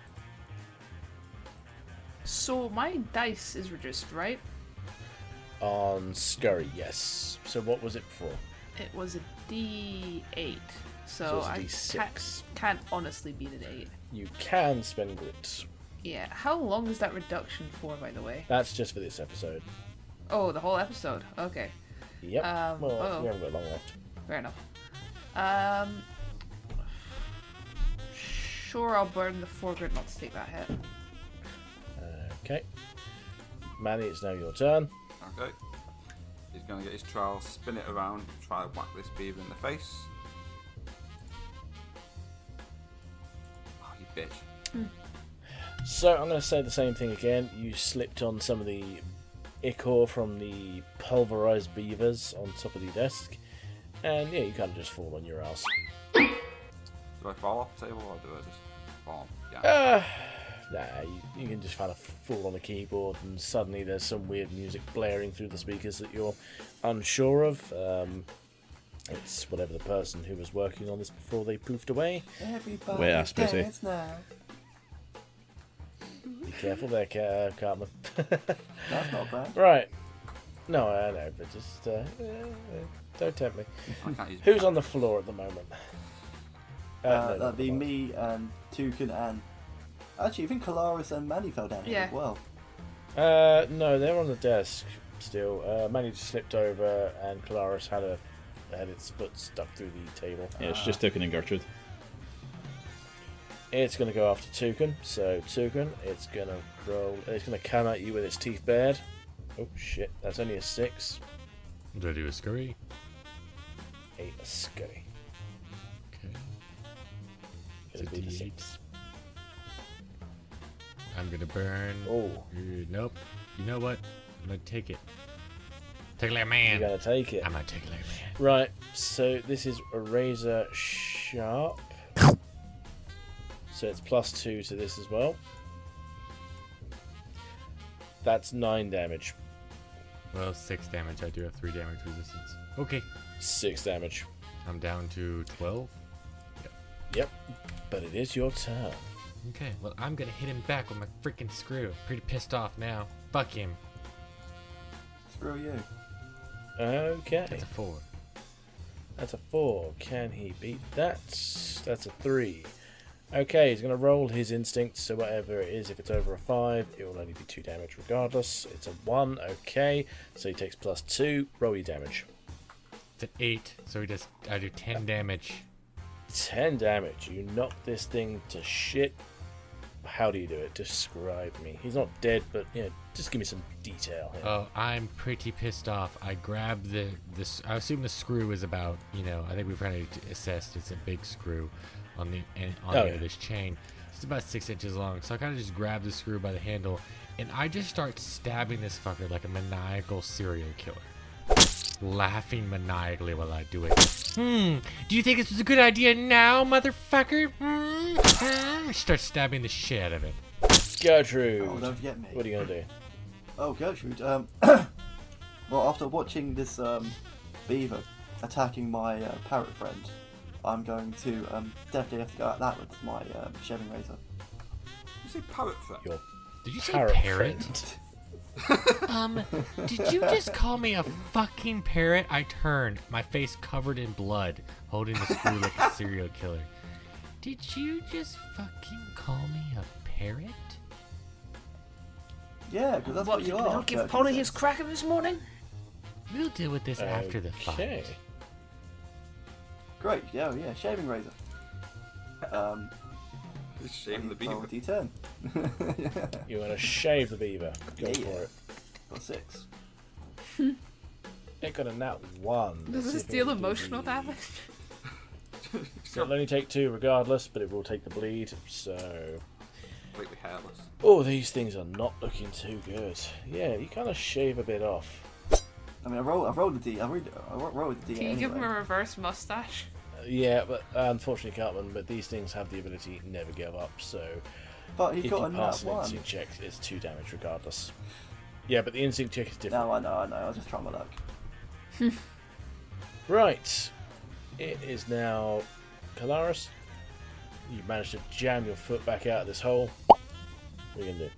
So my dice is reduced, right? On Scurry, yes. So what was it before? It was a D8. So it's a I D6. can't honestly beat an 8. You can spend grit. Yeah. How long is that reduction for, by the way? That's just for this episode. Oh, the whole episode. Okay. Yep. Well, we haven't got long left. Fair enough. Sure, I'll burn the 4 grit not to take that hit. Okay. Manny, it's now your turn. Okay. He's going to get his trowel, spin it around, try to whack this beaver in the face. Oh, you bitch. So I'm going to say the same thing again. You slipped on some of the ichor from the pulverized beavers on top of the desk. And yeah, you kind of just fall on your ass. Do I fall off the table or do I just fall? Yeah. Nah, you can just kind of fall on the keyboard and suddenly there's some weird music blaring through the speakers that you're unsure of. It's whatever the person who was working on this before they poofed away. Everybody Wait, that's busy. dance now. Be careful there, Cartman. That's not bad. Right. No, I know, but just don't tempt me. Who's on the floor at the moment? No, That'd be me and Toucan and... Actually, I think Kalaris and Manny fell down here as well. No, they're on the desk still. Manny just slipped over and Kalaris had its foot stuck through the table. Yeah, it's just Toucan and Gertrude. It's going to go after Toucan. So Toucan, it's going to roll. It's going to come at you with its teeth bared. Oh shit! That's only a 6. Do I do a scurry? A scurry. Okay. It'll be the 6. I'm gonna burn. Oh. Nope. You know what? I'm gonna take it. Take it like a man. You're gonna take it. I'm gonna take it like a man. Right. So this is a razor sharp. So it's +2 to this as well. That's 9 damage. Well, 6 damage. I do have 3 damage resistance. Okay. 6 damage. I'm down to 12. Yep. But it is your turn. Okay, well, I'm gonna hit him back with my freaking screw. Pretty pissed off now. Fuck him. Screw you. Okay. That's a 4. That's a 4. Can he beat that? That's a 3. Okay, he's going to roll his instinct, so whatever it is, if it's over a 5, it will only be 2 damage regardless. It's a 1, okay, so he takes +2. Roll your damage. It's an 8, so I do 10 damage. 10 damage. You knock this thing to shit. How do you do it? Describe me. He's not dead, but just give me some detail here. Oh, I'm pretty pissed off. I grabbed the I assume the screw is about, I think we've already assessed it's a big screw on the end of this chain. It's about 6 inches long. So I kind of just grab the screw by the handle and I just start stabbing this fucker like a maniacal serial killer. Laughing maniacally while I do it. Do you think this was a good idea now, motherfucker? I start stabbing the shit out of it. Gertrude. Oh, don't forget me. What are you going to do? Oh, Gertrude. Well, after watching this beaver attacking my parrot friend, I'm going to definitely have to go at that with my shaving razor. You say parrot friend? Did you say Parrot parrot? Did you just call me a fucking parrot? I turn, my face covered in blood, holding the screw like a serial killer. Did you just fucking call me a parrot? Yeah, because that's what you are. Don't give Polly his cracker this morning? We'll deal with this after the fight. Great, yeah, shaving razor. Shave the beaver. D10. You want to shave the beaver? Go for it. Got 6. It got a nat 1. Does this deal emotional damage? It'll only take 2 regardless, but it will take the bleed, so... Completely hairless. Oh, these things are not looking too good. Yeah, you kind of shave a bit off. I mean, I rolled the D. I rolled the D. Can you give him a reverse mustache? Yeah, but unfortunately, Cartman, but these things have the ability to never give up, so... But he if got you a pass nat an 1. instinct check, it's 2 damage regardless. Yeah, but the instinct check is different. No, I know. I was just trying my luck. Right. It is now Calaris. You managed to jam your foot back out of this hole. What are you going to do?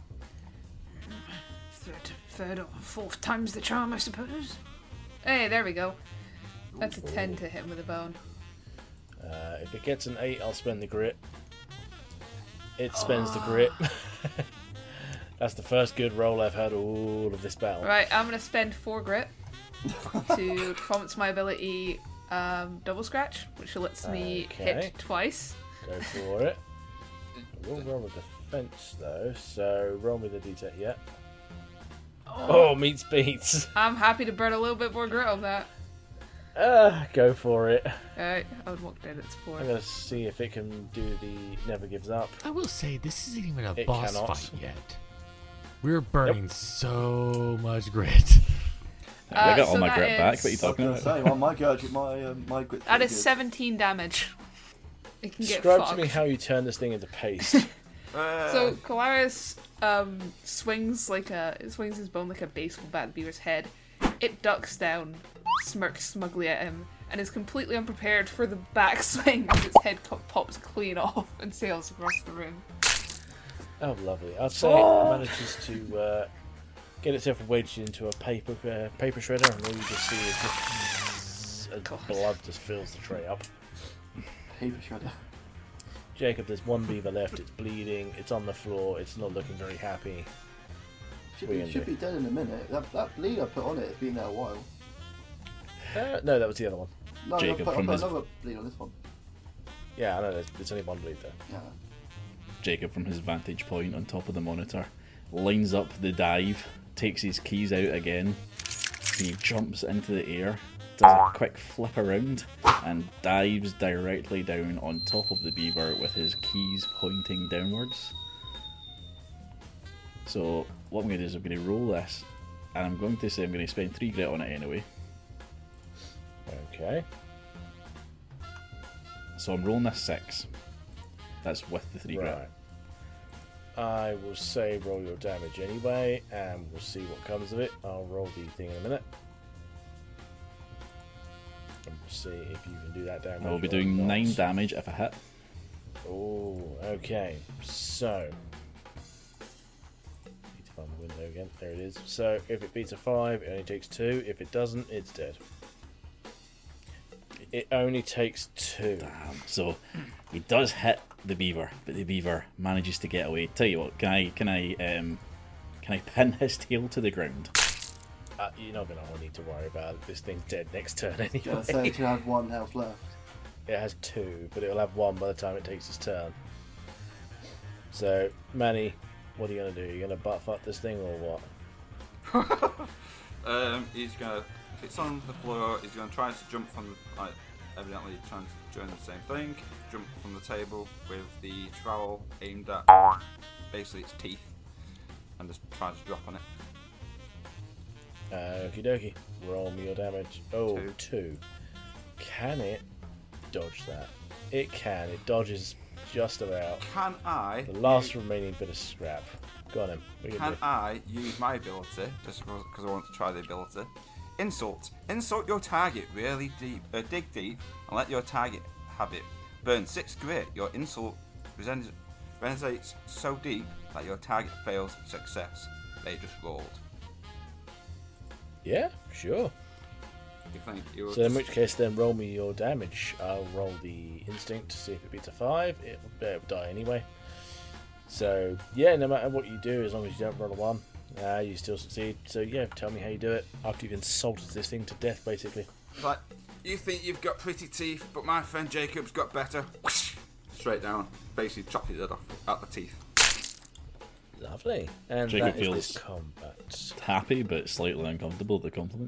Third or fourth time's the charm, I suppose. Hey, there we go. That's a 10 to hit him with a bone. If it gets an 8, I'll spend the grit. It spends the grit. That's the first good roll I've had all of this battle. Right, I'm going to spend 4 grit to performance my ability double scratch, which lets me hit twice. Go for it. I will roll a defense though, so roll me the d10. Yeah. Oh, meets beats. I'm happy to burn a little bit more grit on that. Go for it. Alright, I would walk down its 4. I'm going to see if it can do the never gives up. I will say, this isn't even a It boss cannot. fight yet. We're burning so much grit. I got all so my that grit back. is- What are you talking I was about? gonna say, my grit's That pretty is good. 17 damage. It can get Describe fucked. to me how you turn this thing into paste. So Calaris swings his bone like a baseball bat at the beaver's head. It ducks down, smirks smugly at him, and is completely unprepared for the backswing as its head pops clean off and sails across the room. Oh, lovely. I'd say it manages to get itself wedged into a paper shredder, and all you just see is just blood just fills the tray up. Paper shredder. Jacob, there's one beaver left. It's bleeding. It's on the floor. It's not looking very happy. Should be dead in a minute. That bleed I put on it has been there a while. No, that was the other one. No, Jacob I put from his- another bleed on this one. Yeah, I know. There's only one bleed there. Yeah. Jacob, from his vantage point on top of the monitor, lines up the dive, takes his keys out again. He jumps into the air, does a quick flip around, and dives directly down on top of the beaver with his keys pointing downwards. So what I'm going to do is I'm going to roll this, and I'm going to say I'm going to spend 3 grit on it anyway. Okay. So I'm rolling a 6. That's with the 3 grit. Right. I will say roll your damage anyway, and we'll see what comes of it. I'll roll the thing in a minute. And we'll see if you can do that damage. I will be or doing not. 9 damage if I hit. Oh, okay. So, need to find the window again. There it is. So, if it beats a 5, it only takes 2. If it doesn't, it's dead. It only takes 2. Damn. So he does hit the beaver, but the beaver manages to get away. Tell you what, can I pin his tail to the ground? You're not going to need to worry about it. This thing's dead next turn anyway. Yeah, so it should have 1 health left. It has 2, but it'll have 1 by the time it takes its turn. So, Manny, what are you going to do? Are you going to butt fuck this thing or what? He's going to, if it's on the floor, he's going to try to jump from, evidently trying to join the same thing, jump from the table with the trowel aimed at basically its teeth, and just try to drop on it. Okie dokie. Roll me your damage. Oh, 2. Can it dodge that? It can. It dodges just about. Can I? The last remaining bit of scrap. Go on him. Can I use my ability, just because I want to try the ability? Insult. Insult your target really deep. Dig deep and let your target have it. Burn 6 grit. Your insult resonates so deep that your target fails success. They just rolled. Yeah, sure. So in which case, then roll me your damage. I'll roll the instinct to see if it beats a 5. It'll die anyway. So yeah, no matter what you do, as long as you don't roll a 1, you still succeed. So yeah, tell me how you do it after you've insulted this thing to death, basically. Like, you think you've got pretty teeth, but my friend Jacob's got better. Straight down, basically chopped it off at the teeth. Lovely. And Jacob that is feels this combat. Happy but slightly uncomfortable at the compliment.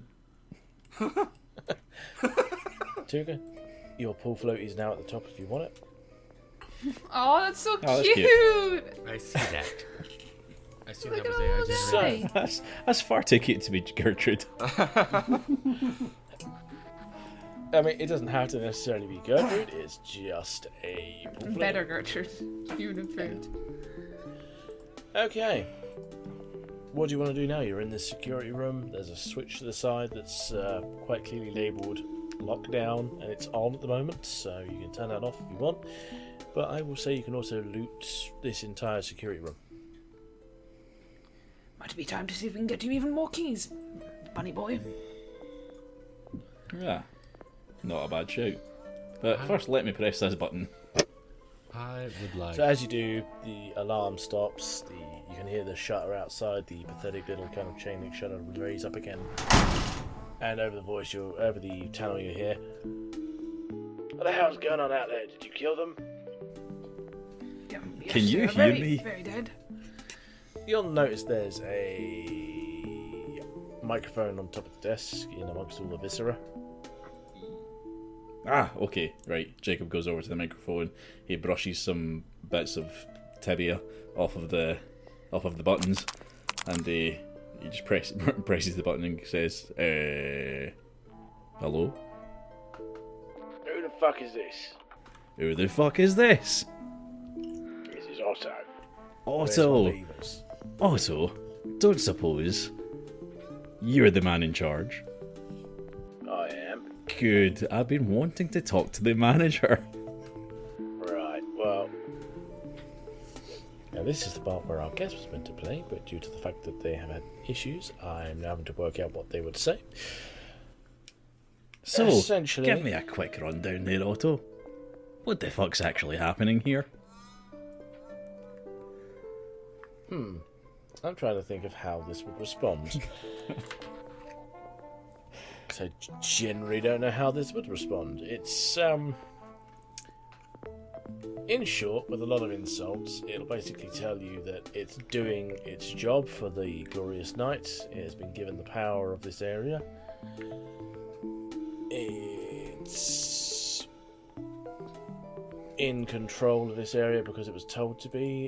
Tuga, your pool float is now at the top if you want it. Oh, that's so that's cute. cute. I see that. I see that Look was at all there. that. That's far too cute to be Gertrude. I mean, it doesn't have to necessarily be Gertrude, it's just a pool float. Better Gertrude. You've improved. Okay. What do you want to do now? You're in this security room. There's a switch to the side that's quite clearly labelled lockdown, and it's on at the moment, so you can turn that off if you want. But I will say you can also loot this entire security room. Might be time to see if we can get you even more keys, bunny boy. Yeah, not a bad shout. But first, let me press this button. I would like. So as you do, the alarm stops. You can hear the shutter outside. The pathetic little kind of chain link shutter will raise up again. And over the tunnel you hear, "What the hell's going on out there? Did you kill them?" Can you hear me? Very dead. You'll notice there's a microphone on top of the desk in amongst all the viscera. Ah, okay, right. Jacob goes over to the microphone. He brushes some bits of tibia off of the buttons, and he just presses the button and says, "Hello? Who the fuck is this? Who the fuck is this? This is Otto. Otto, don't suppose you're the man in charge." I am. Good. I've been wanting to talk to the manager. Right, well, Now this is the part where our guest was meant to play, but due to the fact that they have had issues, I'm now having to work out what they would say. So, Essentially, give me a quick rundown there, Otto. What the fuck's actually happening here? I'm trying to think of how this would respond. Because I generally don't know how this would respond. It's, in short, with a lot of insults, it'll basically tell you that it's doing its job for the Glorious Night. It has been given the power of this area. It's in control of this area because it was told to be.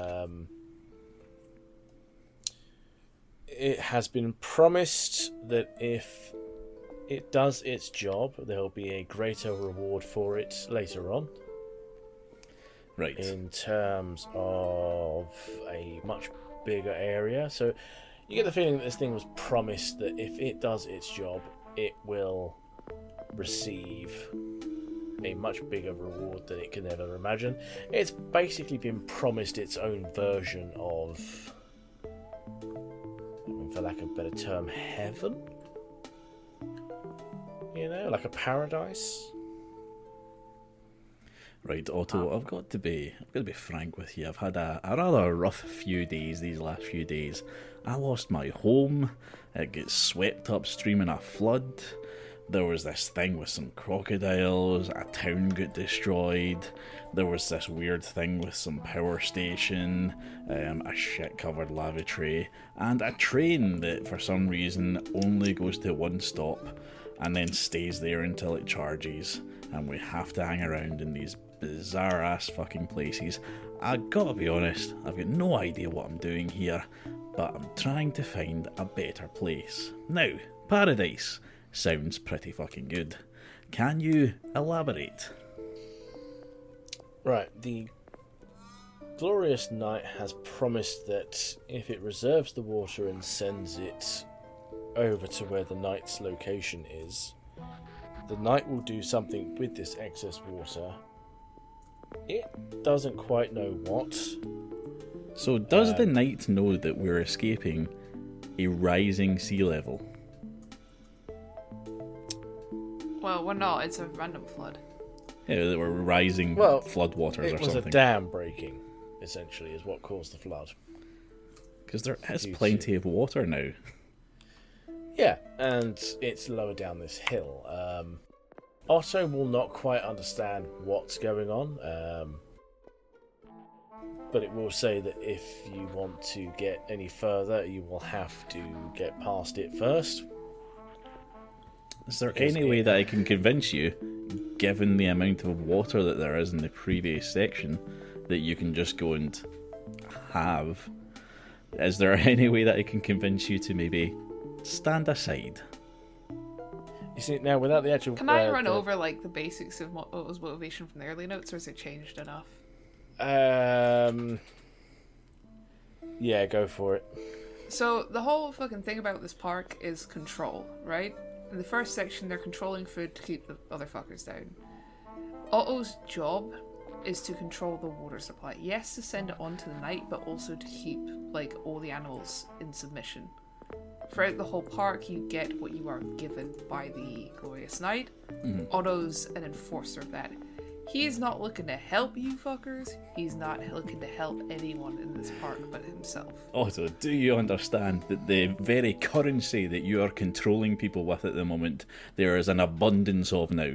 It has been promised that if it does its job, there will be a greater reward for it later on. Right. In terms of a much bigger area. So you get the feeling that this thing was promised that if it does its job, it will receive a much bigger reward than it can ever imagine. It's basically been promised its own version of, for lack of a better term, heaven? You know, like a paradise? Right, Otto, I've got to be frank with you. I've had a rather rough few days, these last few days. I lost my home, it gets swept upstream in a flood. There was this thing with some crocodiles, a town got destroyed, there was this weird thing with some power station, a shit-covered lavatory, and a train that for some reason only goes to one stop and then stays there until it charges, and we have to hang around in these bizarre-ass fucking places. I gotta be honest, I've got no idea what I'm doing here, but I'm trying to find a better place. Now, paradise sounds pretty fucking good. Can you elaborate? Right, the Glorious Knight has promised that if it reserves the water and sends it over to where the Knight's location is, the Knight will do something with this excess water. It doesn't quite know what. So does the Knight know that we're escaping a rising sea level? Well, we're not. It's a random flood. Yeah, that we're rising flood waters or something. It was a dam breaking, essentially, is what caused the flood. Because there is plenty of water now. Yeah, and it's lower down this hill. Otto will not quite understand what's going on, but it will say that if you want to get any further, you will have to get past it first. Is there any way that I can convince you, given the amount of water that there is in the previous section, that you can just go and have? Is there any way that I can convince you to maybe stand aside? You see, now without the actual... Can I run over like the basics of what was motivation from the early notes, or has it changed enough? Yeah, go for it. So the whole fucking thing about this park is control, right? In the first section, they're controlling food to keep the other fuckers down. Otto's job is to control the water supply. Yes, to send it on to the Knight, but also to keep like all the animals in submission. Throughout the whole park, you get what you are given by the Glorious Knight. Otto's an enforcer of that. He is not looking to help you fuckers. He's not looking to help anyone in this park but himself. Otto, do you understand that the very currency that you are controlling people with at the moment, there is an abundance of now?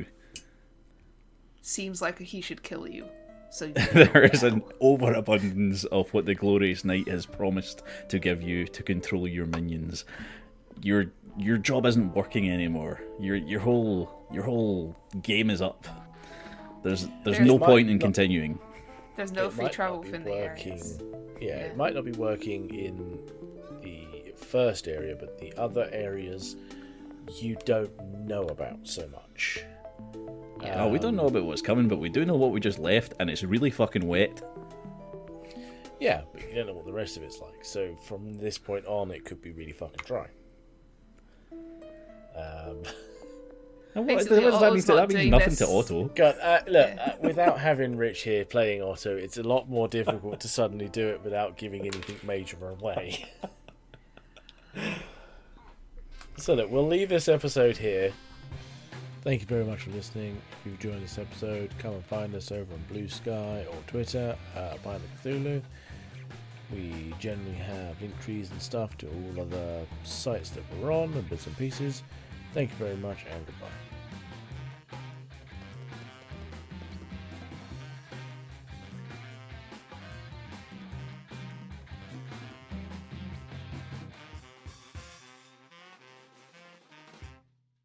Seems like he should kill you. So there is an overabundance of what the Glorious Knight has promised to give you to control your minions. Your job isn't working anymore. Your whole game is up. There's no point in continuing. There's no free travel within the areas. Yeah, it might not be working in the first area, but the other areas you don't know about so much. We don't know about what's coming, but we do know what we just left, and it's really fucking wet. Yeah, but you don't know what the rest of it's like. So from this point on, it could be really fucking dry. And what does that mean? That means nothing to Otto. God, look, without having Rich here playing Otto, it's a lot more difficult to suddenly do it without giving anything major away. So look, we'll leave this episode here. Thank you very much for listening. If you've enjoyed this episode, come and find us over on Blue Sky or Twitter, by the Cthulhu. We generally have link trees and stuff to all other sites that we're on and bits and pieces. Thank you very much and goodbye.